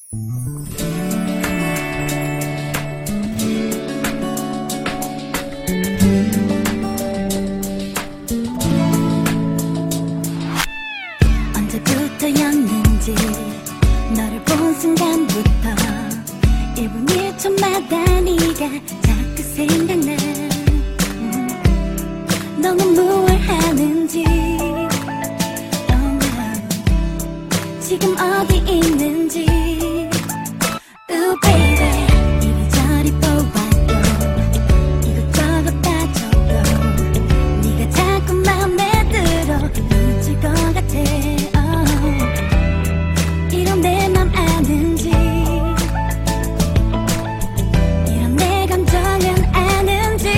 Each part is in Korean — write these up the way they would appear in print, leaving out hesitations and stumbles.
언제부터였는지 너를 본 순간부터 1분 1초마다 네가 자꾸 생각나. 너는 뭘 하는지, 지금 어디 있는지. Ooh baby, 이리저리 보아도 이것저것 따져도 네가 자꾸 맘에 들어 미칠 것 같아. 이런 내 맘 아는지, 이런 내 감정은 아는지.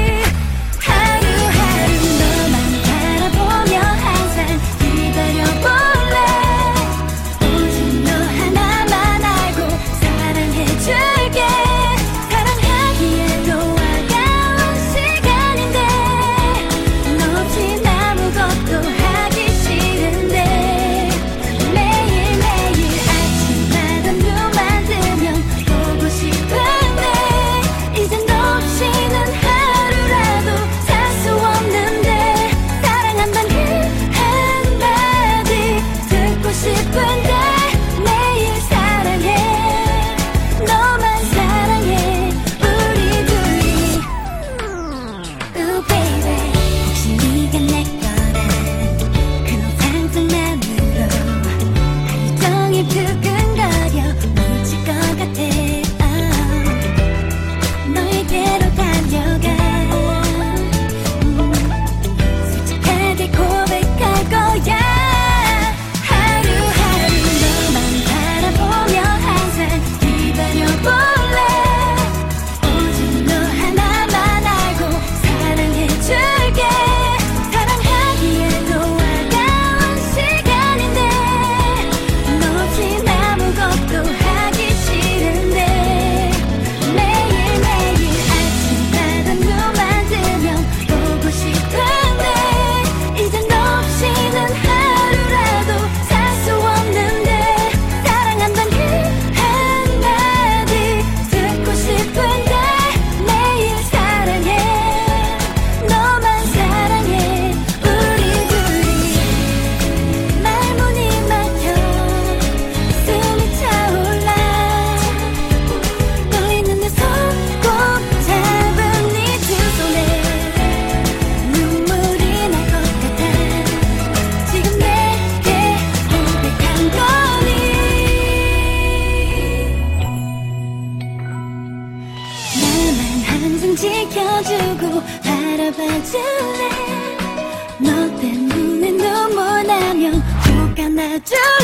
하루하루 너만 바라보며 항상 기다려볼래. 오직 너 하나만 알고 사랑해줄게. 사랑하기에도 아까운 시간인데 너 없인 아무것도 하기 싫은데. 매일매일 아침마다 눈만 뜨면 보고 싶은데 이젠 너 없이는 하루라도 살 수 없는데. 사랑한단 그 한마디 듣고 싶은데 매일 사랑해, 너만 사랑해, 우리 둘이. Ooh baby, 혹시 네가 내 거란 그런 상상만으로 하루 종일 두근거려 미칠 것 같아. 너에게로 달려가. 솔직하게 고백할 거야. 하루하루 너만 바라보며 항상 기다려볼래. 오직 너 하나만 알고 사랑해줄게. 사랑하기에도 아까운 시간인데 너 없인 아무것도 하기 싫은데. 매일매일 아침마다 눈만 뜨면 보고 싶은데 이젠 너 없이는 하루라도 살 수 없는데. 사랑한단 그 한마디 듣고 싶은데 매일 사랑해, 너만 사랑해, 우리 둘이. 말문이 막혀 숨이 차올라. 너 있는 내 손 꼭 잡은 네 두 손에 눈물이 날 것 같아. 지금 내게 고백한 거니. 나만 항상 지켜주고 바라봐줄래. 너 때문에 눈물 나면 꼭 안아줄래.